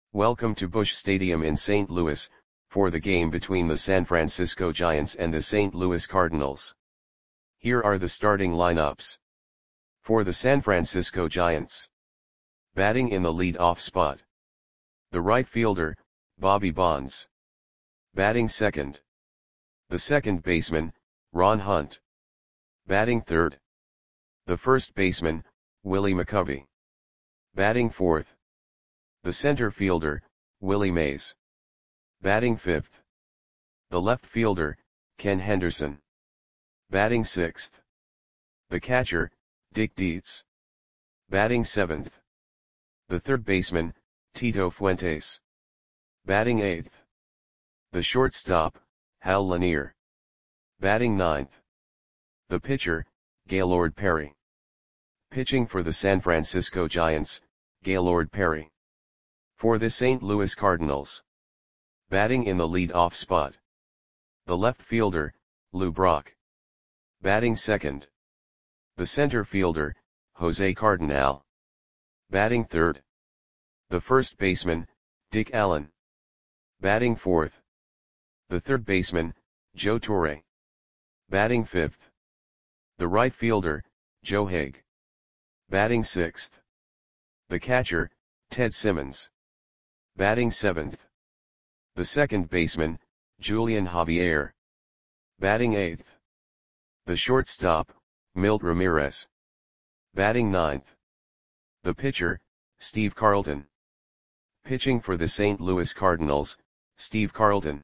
Welcome to Busch Stadium in St. Louis, for the game between the San Francisco Giants and the St. Louis Cardinals. Here are the starting lineups. For the San Francisco Giants. Batting in the lead-off spot. The right fielder, Bobby Bonds. Batting second. The second baseman, Ron Hunt. Batting third. The first baseman, Willie McCovey. Batting fourth. The center fielder, Willie Mays. Batting fifth. The left fielder, Ken Henderson. Batting sixth. The catcher, Dick Dietz. Batting seventh. The third baseman, Tito Fuentes. Batting eighth. The shortstop, Hal Lanier. Batting ninth. The pitcher, Gaylord Perry. Pitching for the San Francisco Giants, Gaylord Perry. For the St. Louis Cardinals. Batting in the lead-off spot. The left fielder, Lou Brock. Batting second. The center fielder, Jose Cardinal. Batting third. The first baseman, Dick Allen. Batting fourth. The third baseman, Joe Torre. Batting fifth. The right fielder, Joe Haig. Batting sixth. The catcher, Ted Simmons. Batting seventh. The second baseman, Julian Javier. Batting eighth. The shortstop, Milt Ramirez. Batting ninth. The pitcher, Steve Carlton. Pitching for the St. Louis Cardinals, Steve Carlton.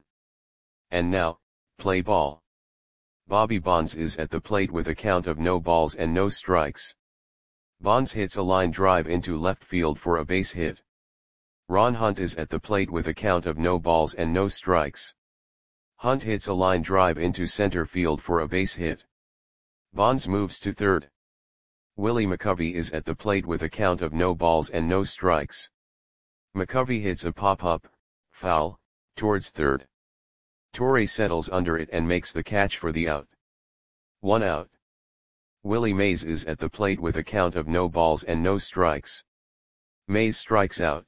And now, play ball. Bobby Bonds is at the plate with a count of no balls and no strikes. Bonds hits a line drive into left field for a base hit. Ron Hunt is at the plate with a count of no balls and no strikes. Hunt hits a line drive into center field for a base hit. Bonds moves to third. Willie McCovey is at the plate with a count of no balls and no strikes. McCovey hits a pop-up, foul, towards third. Torre settles under it and makes the catch for the out. 1 out. Willie Mays is at the plate with a count of no balls and no strikes. Mays strikes out.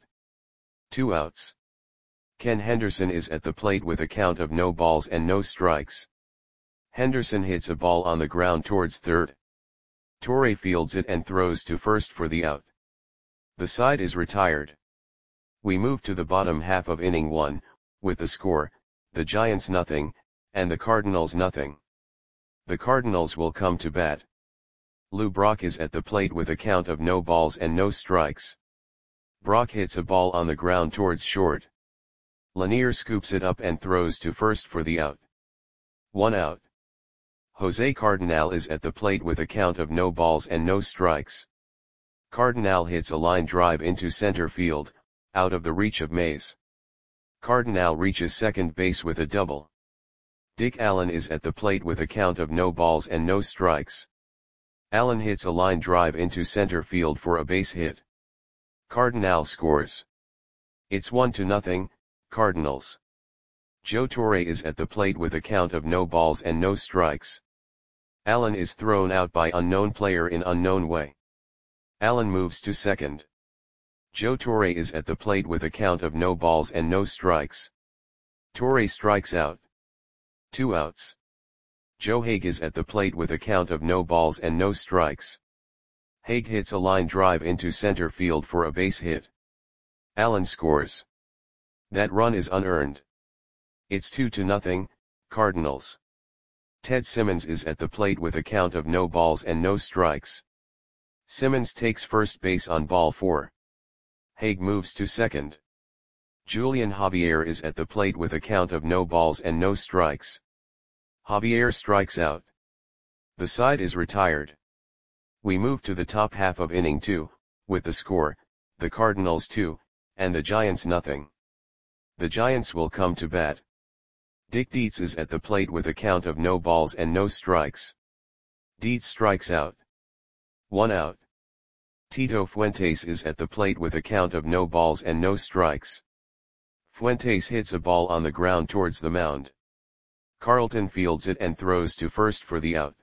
2 outs. Ken Henderson is at the plate with a count of no balls and no strikes. Henderson hits a ball on the ground towards third. Torre fields it and throws to first for the out. The side is retired. We move to the bottom half of inning 1, with the score, the Giants nothing, and the Cardinals nothing. The Cardinals will come to bat. Lou Brock is at the plate with a count of no balls and no strikes. Brock hits a ball on the ground towards short. Lanier scoops it up and throws to first for the out. 1 out. Jose Cardinal is at the plate with a count of no balls and no strikes. Cardinal hits a line drive into center field, out of the reach of Mays. Cardinal reaches second base with a double. Dick Allen is at the plate with a count of no balls and no strikes. Allen hits a line drive into center field for a base hit. Cardinal scores. It's 1-0, Cardinals. Joe Torre is at the plate with a count of no balls and no strikes. Allen is thrown out by unknown player in unknown way. Allen moves to second. Joe Torre is at the plate with a count of no balls and no strikes. Torre strikes out. 2 outs. Joe Haig is at the plate with a count of no balls and no strikes. Haig hits a line drive into center field for a base hit. Allen scores. That run is unearned. It's 2-0, Cardinals. Ted Simmons is at the plate with a count of no balls and no strikes. Simmons takes first base on ball 4. Haig moves to second. Julian Javier is at the plate with a count of no balls and no strikes. Javier strikes out. The side is retired. We move to the top half of inning 2, with the score, the Cardinals 2, and the Giants nothing. The Giants will come to bat. Dick Dietz is at the plate with a count of no balls and no strikes. Dietz strikes out. 1 out. Tito Fuentes is at the plate with a count of no balls and no strikes. Fuentes hits a ball on the ground towards the mound. Carlton fields it and throws to first for the out.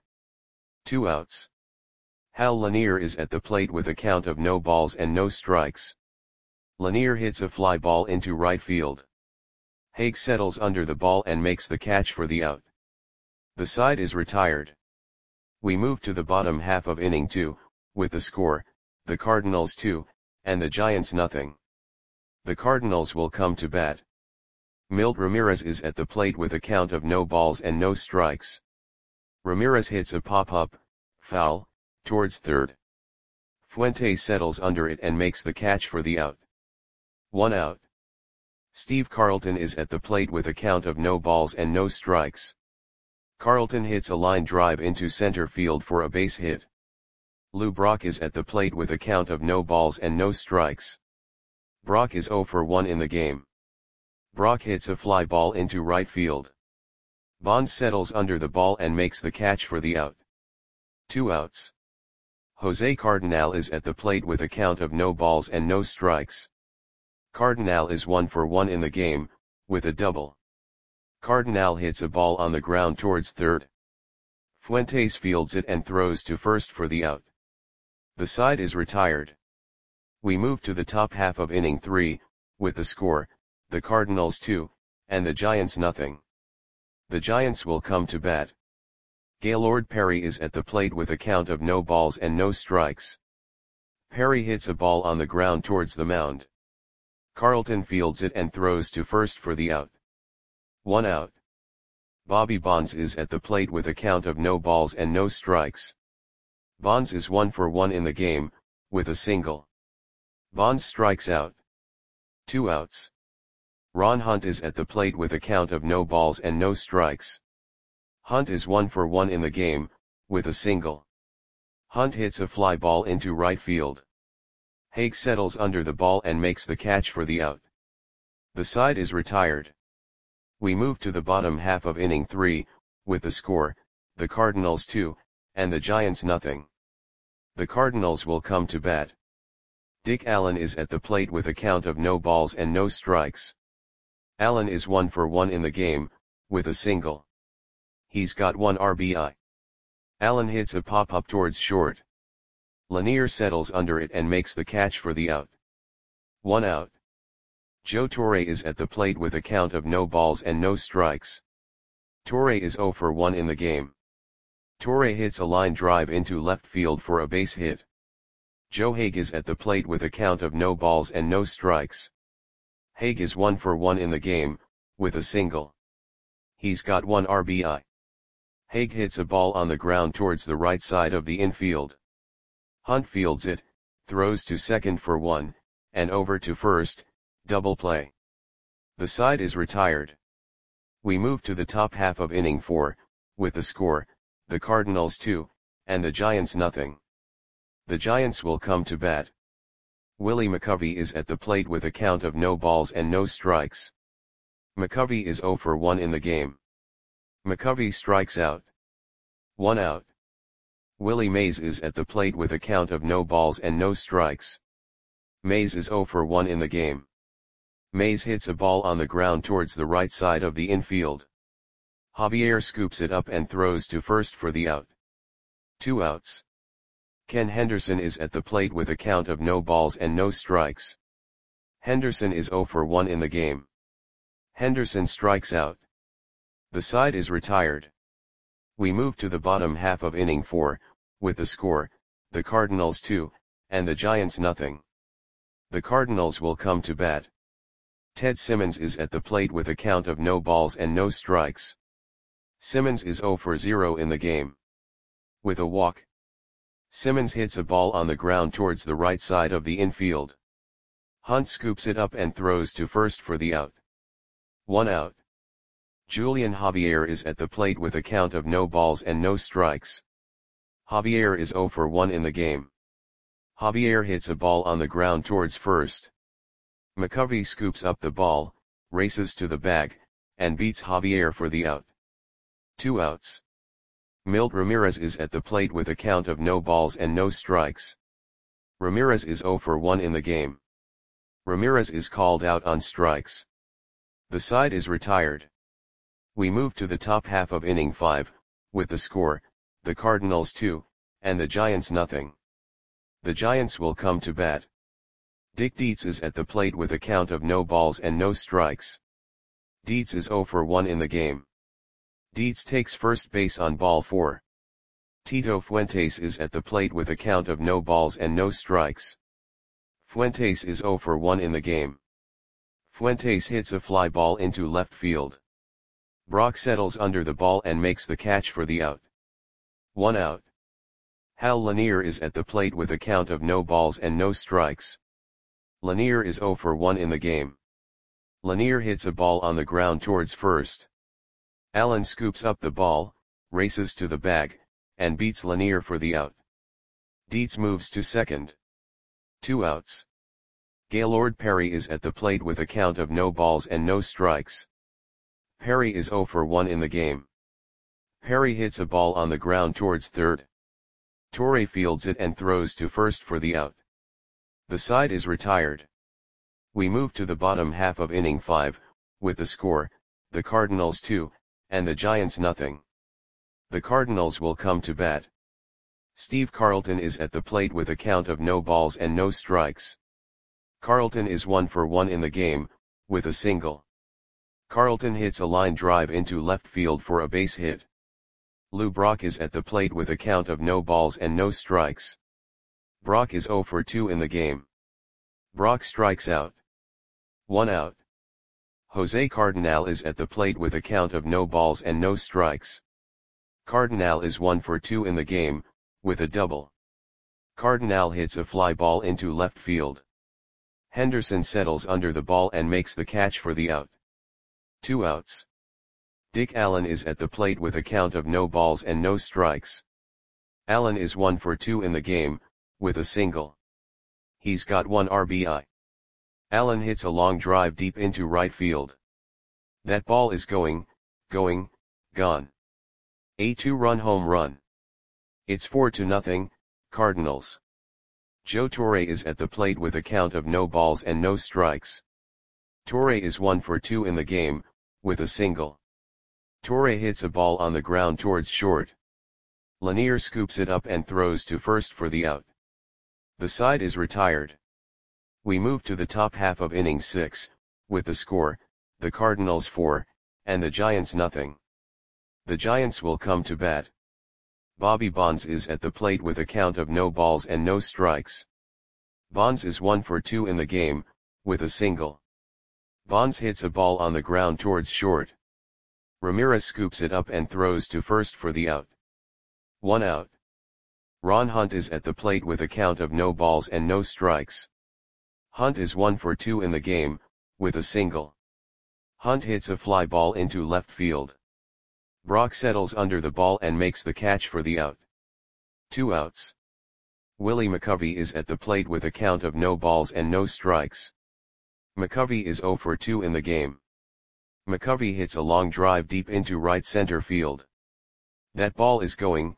2 outs. Hal Lanier is at the plate with a count of no balls and no strikes. Lanier hits a fly ball into right field. Hague settles under the ball and makes the catch for the out. The side is retired. We move to the bottom half of inning 2, with the score, the Cardinals 2, and the Giants nothing. The Cardinals will come to bat. Milt Ramirez is at the plate with a count of no balls and no strikes. Ramirez hits a pop-up, foul, towards third. Fuentes settles under it and makes the catch for the out. 1 out. Steve Carlton is at the plate with a count of no balls and no strikes. Carlton hits a line drive into center field for a base hit. Lou Brock is at the plate with a count of no balls and no strikes. Brock is 0 for 1 in the game. Brock hits a fly ball into right field. Bonds settles under the ball and makes the catch for the out. 2 outs. Jose Cardinal is at the plate with a count of no balls and no strikes. Cardinal is 1 for 1 in the game, with a double. Cardinal hits a ball on the ground towards third. Fuentes fields it and throws to first for the out. The side is retired. We move to the top half of inning 3, with the score, the Cardinals 2, and the Giants nothing. The Giants will come to bat. Gaylord Perry is at the plate with a count of no balls and no strikes. Perry hits a ball on the ground towards the mound. Carlton fields it and throws to first for the out. 1 out. Bobby Bonds is at the plate with a count of no balls and no strikes. Bonds is 1 for 1 in the game, with a single. Bonds strikes out. 2 outs. Ron Hunt is at the plate with a count of no balls and no strikes. Hunt is 1 for 1 in the game, with a single. Hunt hits a fly ball into right field. Hague settles under the ball and makes the catch for the out. The side is retired. We move to the bottom half of inning 3, with the score, the Cardinals 2, and the Giants nothing. The Cardinals will come to bat. Dick Allen is at the plate with a count of no balls and no strikes. Allen is 1 for 1 in the game, with a single. He's got 1 RBI. Allen hits a pop-up towards short. Lanier settles under it and makes the catch for the out. 1 out. Joe Torre is at the plate with a count of no balls and no strikes. Torre is 0 for 1 in the game. Torre hits a line drive into left field for a base hit. Joe Hague is at the plate with a count of no balls and no strikes. Hague is 1 for 1 in the game, with a single. He's got 1 RBI. Hague hits a ball on the ground towards the right side of the infield. Hunt fields it, throws to second for 1, and over to first, double play. The side is retired. We move to the top half of inning 4, with the score, the Cardinals 2, and the Giants nothing. The Giants will come to bat. Willie McCovey is at the plate with a count of no balls and no strikes. McCovey is 0 for 1 in the game. McCovey strikes out. 1 out. Willie Mays is at the plate with a count of no balls and no strikes. Mays is 0 for 1 in the game. Mays hits a ball on the ground towards the right side of the infield. Javier scoops it up and throws to first for the out. 2 outs. Ken Henderson is at the plate with a count of no balls and no strikes. Henderson is 0 for 1 in the game. Henderson strikes out. The side is retired. We move to the bottom half of inning 4, with the score, the Cardinals 2, and the Giants nothing. The Cardinals will come to bat. Ted Simmons is at the plate with a count of no balls and no strikes. Simmons is 0 for 0 in the game. With a walk. Simmons hits a ball on the ground towards the right side of the infield. Hunt scoops it up and throws to first for the out. 1 out. Julian Javier is at the plate with a count of no balls and no strikes. Javier is 0 for 1 in the game. Javier hits a ball on the ground towards first. McCovey scoops up the ball, races to the bag, and beats Javier for the out. 2 outs. Milt Ramirez is at the plate with a count of no balls and no strikes. Ramirez is 0 for 1 in the game. Ramirez is called out on strikes. The side is retired. We move to the top half of inning 5, with the score, the Cardinals 2, and the Giants nothing. The Giants will come to bat. Dick Dietz is at the plate with a count of no balls and no strikes. Dietz is 0 for 1 in the game. Dietz takes first base on ball 4. Tito Fuentes is at the plate with a count of no balls and no strikes. Fuentes is 0 for 1 in the game. Fuentes hits a fly ball into left field. Brock settles under the ball and makes the catch for the out. 1 out. Hal Lanier is at the plate with a count of no balls and no strikes. Lanier is 0 for 1 in the game. Lanier hits a ball on the ground towards first. Allen scoops up the ball, races to the bag, and beats Lanier for the out. Dietz moves to second. 2 outs. Gaylord Perry is at the plate with a count of no balls and no strikes. Perry is 0 for 1 in the game. Perry hits a ball on the ground towards third. Torre fields it and throws to first for the out. The side is retired. We move to the bottom half of inning 5, with the score, the Cardinals 2, and the Giants nothing. The Cardinals will come to bat. Steve Carlton is at the plate with a count of no balls and no strikes. Carlton is 1 for 1 in the game, with a single. Carlton hits a line drive into left field for a base hit. Lou Brock is at the plate with a count of no balls and no strikes. Brock is 0 for 2 in the game. Brock strikes out. 1 out. Jose Cardinal is at the plate with a count of no balls and no strikes. Cardinal is 1 for 2 in the game, with a double. Cardinal hits a fly ball into left field. Henderson settles under the ball and makes the catch for the out. 2 outs. Dick Allen is at the plate with a count of no balls and no strikes. Allen is 1 for 2 in the game, with a single. He's got 1 RBI. Allen hits a long drive deep into right field. That ball is going, gone. A 2-run home run. It's 4-0, Cardinals. Joe Torre is at the plate with a count of no balls and no strikes. Torre is 1 for 2 in the game, with a single. Torre hits a ball on the ground towards short. Lanier scoops it up and throws to first for the out. The side is retired. We move to the top half of inning 6, with the score, the Cardinals 4, and the Giants nothing. The Giants will come to bat. Bobby Bonds is at the plate with a count of no balls and no strikes. Bonds is 1 for 2 in the game, with a single. Bonds hits a ball on the ground towards short. Ramirez scoops it up and throws to first for the out. 1 out. Ron Hunt is at the plate with a count of no balls and no strikes. Hunt is 1 for 2 in the game, with a single. Hunt hits a fly ball into left field. Brock settles under the ball and makes the catch for the out. 2 outs. Willie McCovey is at the plate with a count of no balls and no strikes. McCovey is 0 for 2 in the game. McCovey hits a long drive deep into right center field. That ball is going,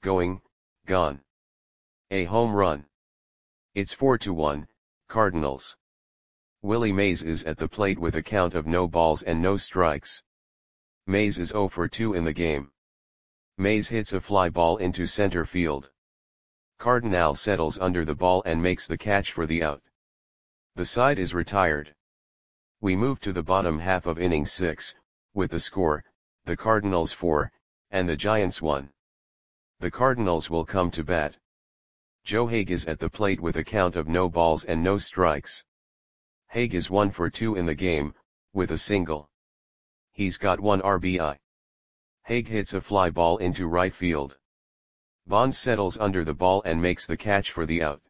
gone. A home run. It's 4-1, Cardinals. Willie Mays is at the plate with a count of no balls and no strikes. Mays is 0 for 2 in the game. Mays hits a fly ball into center field. Cardinal settles under the ball and makes the catch for the out. The side is retired. We move to the bottom half of inning 6, with the score, the Cardinals 4, and the Giants 1. The Cardinals will come to bat. Joe Hague is at the plate with a count of no balls and no strikes. Hague is 1 for 2 in the game, with a single. He's got 1 RBI. Hague hits a fly ball into right field. Bonds settles under the ball and makes the catch for the out.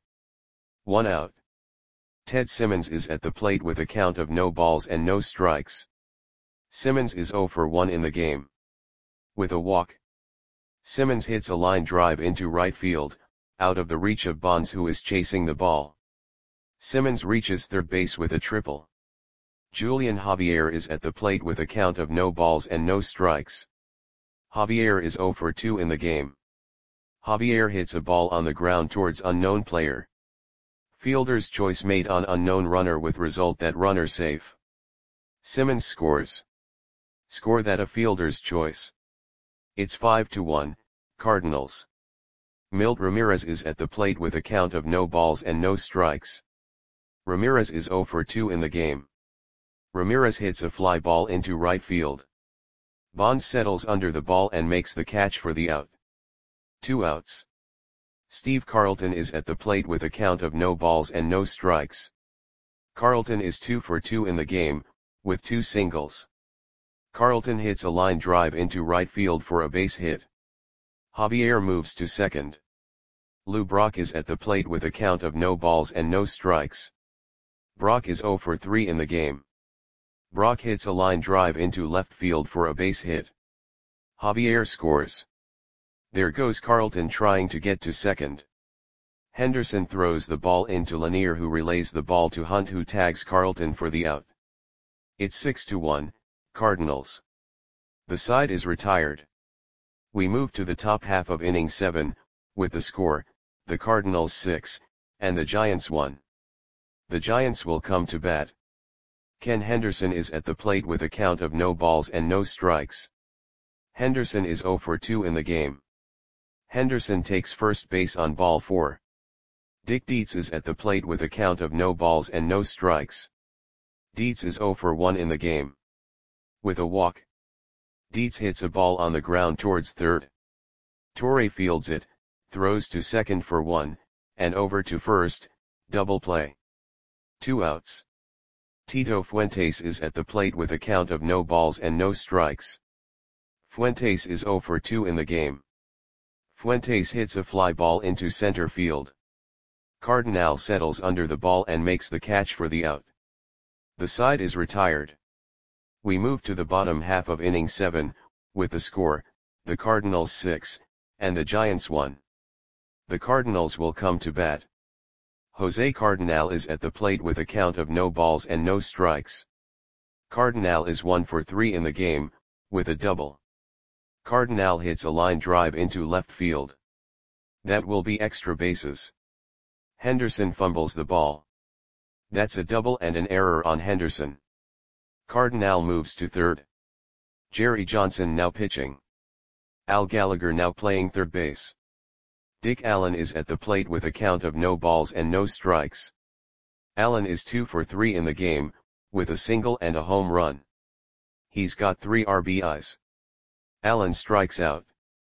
1 out. Ted Simmons is at the plate with a count of no balls and no strikes. Simmons is 0 for 1 in the game. With a walk. Simmons hits a line drive into right field, out of the reach of Bonds who is chasing the ball. Simmons reaches third base with a triple. Julian Javier is at the plate with a count of no balls and no strikes. Javier is 0 for 2 in the game. Javier hits a ball on the ground towards unknown player. Fielder's choice made on unknown runner with result that runner safe. Simmons scores. Score that a fielder's choice. It's 5-1, Cardinals. Milt Ramirez is at the plate with a count of no balls and no strikes. Ramirez is 0 for 2 in the game. Ramirez hits a fly ball into right field. Bonds settles under the ball and makes the catch for the out. 2 outs. Steve Carlton is at the plate with a count of no balls and no strikes. Carlton is 2 for 2 in the game, with 2 singles. Carlton hits a line drive into right field for a base hit. Javier moves to second. Lou Brock is at the plate with a count of no balls and no strikes. Brock is 0 for 3 in the game. Brock hits a line drive into left field for a base hit. Javier scores. There goes Carlton trying to get to second. Henderson throws the ball into Lanier, who relays the ball to Hunt, who tags Carlton for the out. It's 6-1, Cardinals. The side is retired. We move to the top half of inning 7, with the score, the Cardinals 6, and the Giants 1. The Giants will come to bat. Ken Henderson is at the plate with a count of no balls and no strikes. Henderson is 0 for 2 in the game. Henderson takes first base on ball 4. Dick Dietz is at the plate with a count of no balls and no strikes. Dietz is 0 for 1 in the game. With a walk, Dietz hits a ball on the ground towards third. Torre fields it, throws to second for 1, and over to first, double play. 2 outs. Tito Fuentes is at the plate with a count of no balls and no strikes. Fuentes is 0 for 2 in the game. Fuentes hits a fly ball into center field. Cardinal settles under the ball and makes the catch for the out. The side is retired. We move to the bottom half of inning 7, with the score, the Cardinals 6, and the Giants 1. The Cardinals will come to bat. Jose Cardinal is at the plate with a count of no balls and no strikes. Cardinal is 1 for 3 in the game, with a double. Cardinal hits a line drive into left field. That will be extra bases. Henderson fumbles the ball. That's a double and an error on Henderson. Cardinal moves to third. Jerry Johnson now pitching. Al Gallagher now playing third base. Dick Allen is at the plate with a count of no balls and no strikes. Allen is 2 for 3 in the game, with a single and a home run. He's got 3 RBIs. Allen strikes out.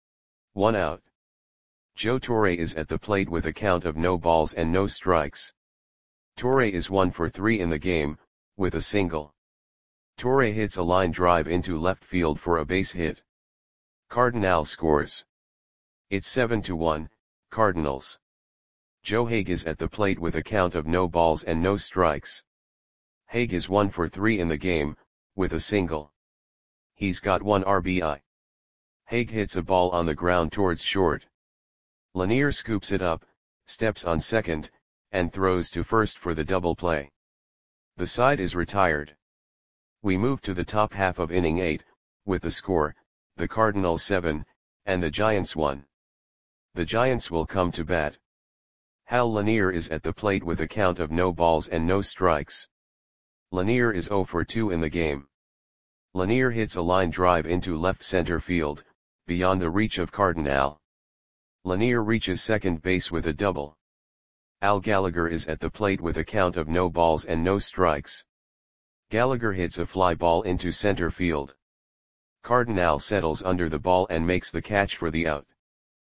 1 out. Joe Torre is at the plate with a count of no balls and no strikes. Torre is 1 for 3 in the game, with a single. Torre hits a line drive into left field for a base hit. Cardinal scores. It's 7-1, Cardinals. Joe Hague is at the plate with a count of no balls and no strikes. Hague is 1 for 3 in the game, with a single. He's got 1 RBI. Hague hits a ball on the ground towards short. Lanier scoops it up, steps on second, and throws to first for the double play. The side is retired. We move to the top half of inning 8, with the score, the Cardinals 7, and the Giants 1. The Giants will come to bat. Hal Lanier is at the plate with a count of no balls and no strikes. Lanier is 0 for 2 in the game. Lanier hits a line drive into left center field, beyond the reach of Cardinal. Lanier reaches second base with a double. Al Gallagher is at the plate with a count of no balls and no strikes. Gallagher hits a fly ball into center field. Cardinal settles under the ball and makes the catch for the out.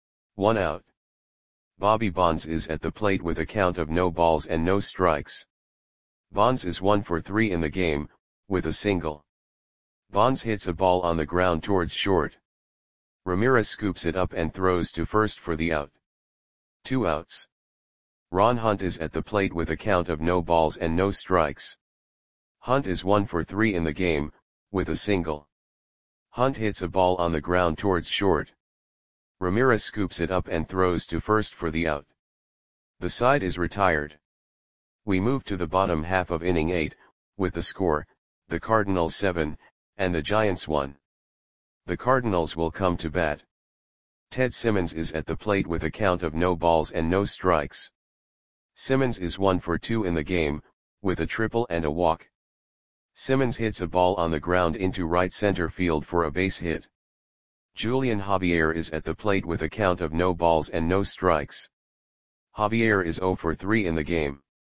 1 out. Bobby Bonds is at the plate with a count of no balls and no strikes. Bonds is 1 for 3 in the game, with a single. Bonds hits a ball on the ground towards short. Ramirez scoops it up and throws to first for the out. 2 outs. Ron Hunt is at the plate with a count of no balls and no strikes. Hunt is 1 for 3 in the game, with a single. Hunt hits a ball on the ground towards short. Ramirez scoops it up and throws to first for the out. The side is retired. We move to the bottom half of inning 8, with the score, the Cardinals 7, and the Giants 1. The Cardinals will come to bat. Ted Simmons is at the plate with a count of no balls and no strikes. Simmons is 1 for 2 in the game, with a triple and a walk. Simmons hits a ball on the ground into right center field for a base hit. Julian Javier is at the plate with a count of no balls and no strikes. Javier is 0 for 3 in the game.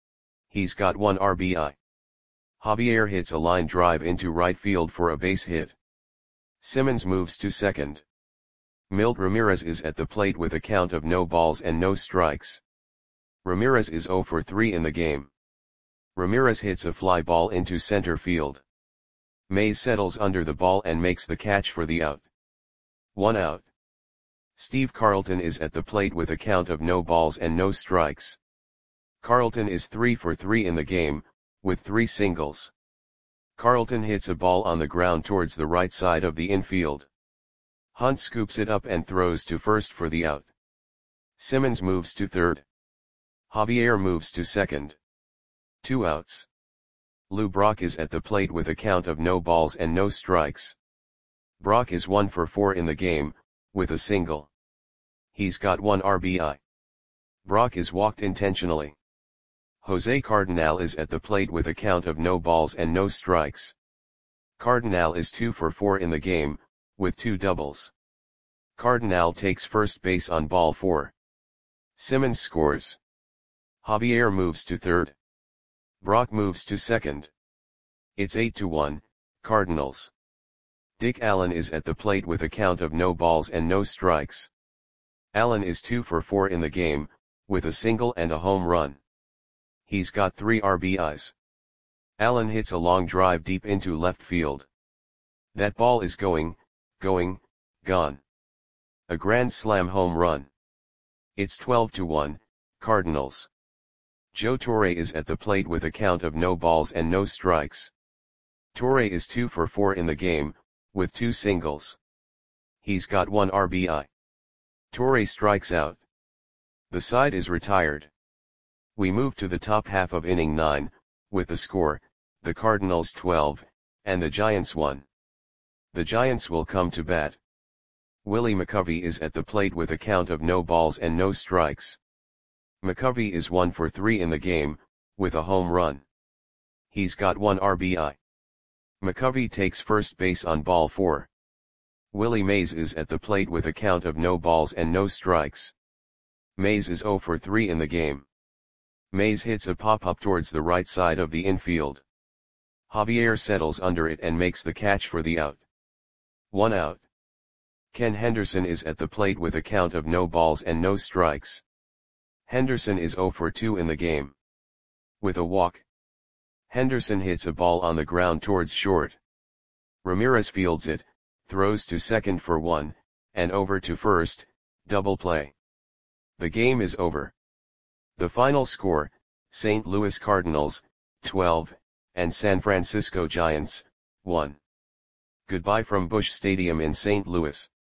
He's got 1 RBI. Javier hits a line drive into right field for a base hit. Simmons moves to second. Milt Ramirez is at the plate with a count of no balls and no strikes. Ramirez is 0 for 3 in the game. Ramirez hits a fly ball into center field. Mays settles under the ball and makes the catch for the out. 1 out. Steve Carlton is at the plate with a count of no balls and no strikes. Carlton is 3 for 3 in the game, with 3 singles. Carlton hits a ball on the ground towards the right side of the infield. Hunt scoops it up and throws to first for the out. Simmons moves to third. Javier moves to second. 2 outs. Lou Brock is at the plate with a count of no balls and no strikes. Brock is 1 for 4 in the game, with a single. He's got 1 RBI. Brock is walked intentionally. Jose Cardinal is at the plate with a count of no balls and no strikes. Cardinal is 2 for 4 in the game, with 2 doubles. Cardinal takes first base on ball 4. Simmons scores. Javier moves to third. Brock moves to second. It's 8-1, Cardinals. Dick Allen is at the plate with a count of no balls and no strikes. Allen is 2 for 4 in the game, with a single and a home run. He's got 3 RBIs. Allen hits a long drive deep into left field. That ball is going, gone. A grand slam home run. It's 12-1, Cardinals. Joe Torre is at the plate with a count of no balls and no strikes. Torre is 2 for 4 in the game, with 2 singles. He's got 1 RBI. Torre strikes out. The side is retired. We move to the top half of inning 9, with the score, the Cardinals 12, and the Giants 1. The Giants will come to bat. Willie McCovey is at the plate with a count of no balls and no strikes. McCovey is 1 for 3 in the game, with a home run. He's got 1 RBI. McCovey takes first base on ball 4. Willie Mays is at the plate with a count of no balls and no strikes. Mays is 0 for 3 in the game. Mays hits a pop-up towards the right side of the infield. Javier settles under it and makes the catch for the out. 1 out. Ken Henderson is at the plate with a count of no balls and no strikes. Henderson is 0 for 2 in the game. With a walk. Henderson hits a ball on the ground towards short. Ramirez fields it, throws to second for 1, and over to first, double play. The game is over. The final score, St. Louis Cardinals, 12, and San Francisco Giants, 1. Goodbye from Busch Stadium in St. Louis.